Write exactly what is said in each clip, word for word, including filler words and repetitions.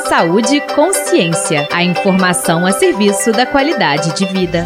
Saúde e Consciência, a informação a serviço da qualidade de vida.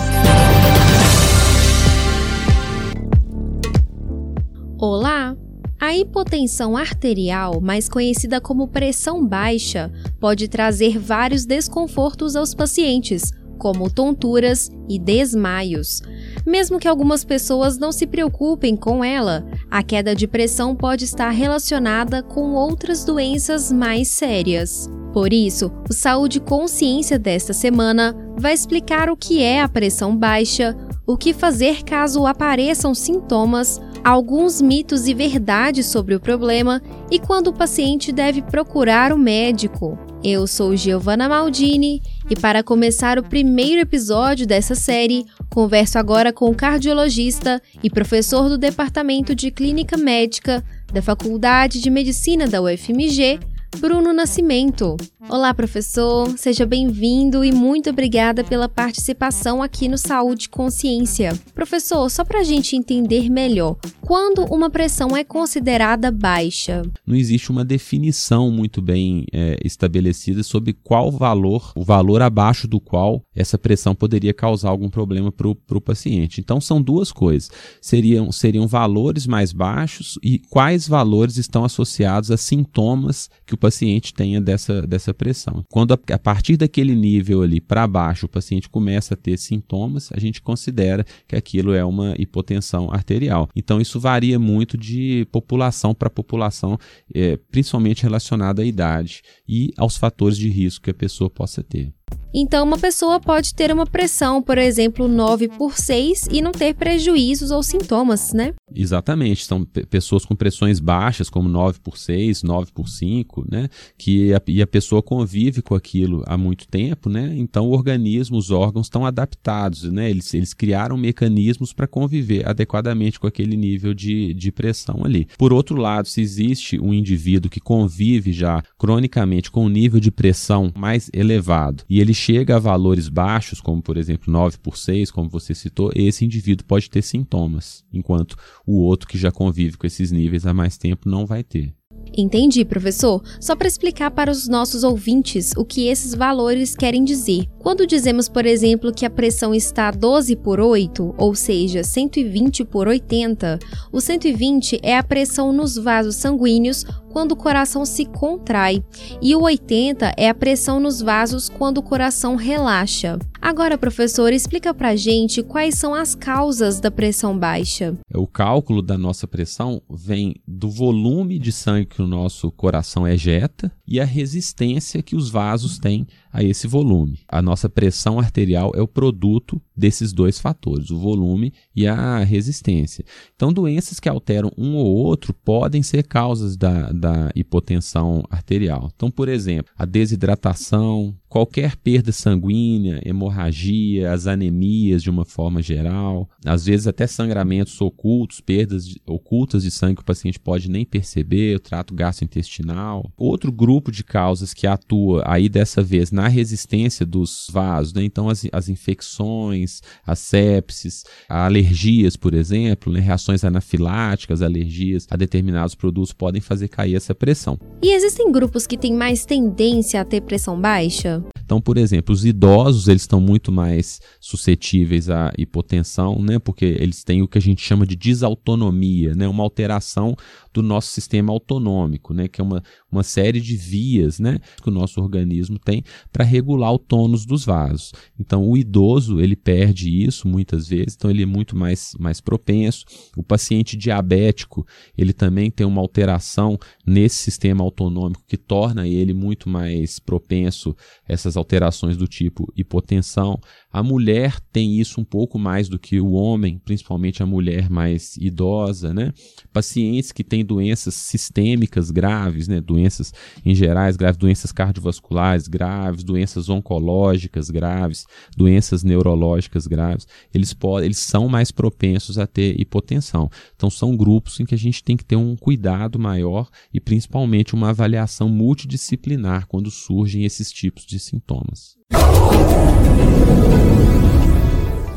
Olá! A hipotensão arterial, mais conhecida como pressão baixa, pode trazer vários desconfortos aos pacientes, como tonturas e desmaios. Mesmo que algumas pessoas não se preocupem com ela, a queda de pressão pode estar relacionada com outras doenças mais sérias. Por isso, o Saúde e Consciência desta semana vai explicar o que é a pressão baixa, o que fazer caso apareçam sintomas, alguns mitos e verdades sobre o problema e quando o paciente deve procurar o médico. Eu sou Giovana Maldini e para começar o primeiro episódio dessa série, converso agora com o cardiologista e professor do Departamento de Clínica Médica da Faculdade de Medicina da U F M G, Bruno Nascimento. Olá, professor, seja bem-vindo e muito obrigada pela participação aqui no Saúde e Consciência. Professor, só para a gente entender melhor, quando uma pressão é considerada baixa? Não existe uma definição muito bem é, estabelecida sobre qual valor, o valor abaixo do qual essa pressão poderia causar algum problema para o paciente. Então, são duas coisas. Seriam, seriam valores mais baixos e quais valores estão associados a sintomas que o paciente tenha dessa, dessa pressão. Quando a, a partir daquele nível ali para baixo o paciente começa a ter sintomas, a gente considera que aquilo é uma hipotensão arterial. Então isso varia muito de população para população, é, principalmente relacionada à idade e aos fatores de risco que a pessoa possa ter. Então, uma pessoa pode ter uma pressão, por exemplo, nove por seis e não ter prejuízos ou sintomas, né? Exatamente. São p- pessoas com pressões baixas, como nove por seis, nove por cinco, né? Que a, e a pessoa convive com aquilo há muito tempo, né? Então, o organismo, os órgãos estão adaptados, né? Eles, eles criaram mecanismos para conviver adequadamente com aquele nível de, de pressão ali. Por outro lado, se existe um indivíduo que convive já cronicamente com um nível de pressão mais elevado e ele chega a valores baixos, como por exemplo nove por seis, como você citou, esse indivíduo pode ter sintomas, enquanto o outro que já convive com esses níveis há mais tempo não vai ter. Entendi, professor. Só para explicar para os nossos ouvintes o que esses valores querem dizer. Quando dizemos, por exemplo, que a pressão está doze por oito, ou seja, cento e vinte por oitenta, o cento e vinte é a pressão nos vasos sanguíneos quando o coração se contrai, e o oitenta é a pressão nos vasos quando o coração relaxa. Agora, professor, explica pra gente quais são as causas da pressão baixa. O cálculo da nossa pressão vem do volume de sangue que o nosso coração ejeta e a resistência que os vasos têm a esse volume. A nossa pressão arterial é o produto desses dois fatores, o volume e a resistência. Então, doenças que alteram um ou outro podem ser causas da, da hipotensão arterial. Então, por exemplo, a desidratação, qualquer perda sanguínea, hemorragia, as anemias de uma forma geral, às vezes até sangramentos ocultos, perdas de, ocultas de sangue que o paciente pode nem perceber, o trato gastrointestinal. Outro grupo de causas que atua aí dessa vez na resistência dos vasos, né? Então as, as infecções, as sepses, alergias, por exemplo, né? Reações anafiláticas, alergias a determinados produtos podem fazer cair essa pressão. E existem grupos que têm mais tendência a ter pressão baixa? Então, por exemplo, os idosos, eles estão muito mais suscetíveis à hipotensão, né? Porque eles têm o que a gente chama de desautonomia, né? Uma alteração do nosso sistema autonômico, né? Que é uma, uma série de vias, né? Que o nosso organismo tem para regular o tônus dos vasos. Então, o idoso, ele perde isso muitas vezes, então ele é muito mais, mais propenso. O paciente diabético, ele também tem uma alteração nesse sistema autonômico que torna ele muito mais propenso a essas alterações do tipo hipotensão. A mulher tem isso um pouco mais do que o homem, principalmente a mulher mais idosa, né? Pacientes que têm doenças sistêmicas graves, né? Doenças em gerais graves, doenças cardiovasculares graves, doenças oncológicas graves, doenças neurológicas graves, eles, podem, eles são mais propensos a ter hipotensão. Então são grupos em que a gente tem que ter um cuidado maior e principalmente uma avaliação multidisciplinar quando surgem esses tipos de sintomas.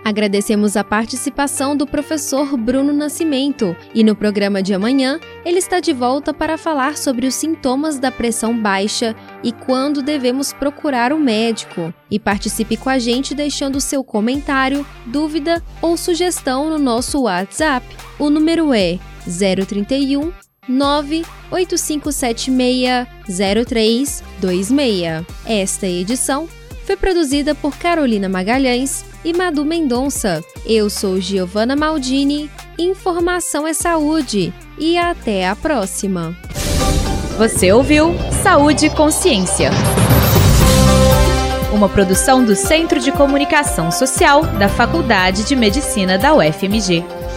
Agradecemos a participação do professor Bruno Nascimento e no programa de amanhã ele está de volta para falar sobre os sintomas da pressão baixa e quando devemos procurar um médico. E participe com a gente deixando seu comentário, dúvida ou sugestão no nosso WhatsApp. O número é zero trinta e um, nove oito cinco sete seis, zero três dois seis. Esta edição foi produzida por Carolina Magalhães e Madu Mendonça. Eu sou Giovana Maldini, Informação é Saúde e até a próxima. Você ouviu Saúde e Consciência, uma produção do Centro de Comunicação Social da Faculdade de Medicina da U F M G.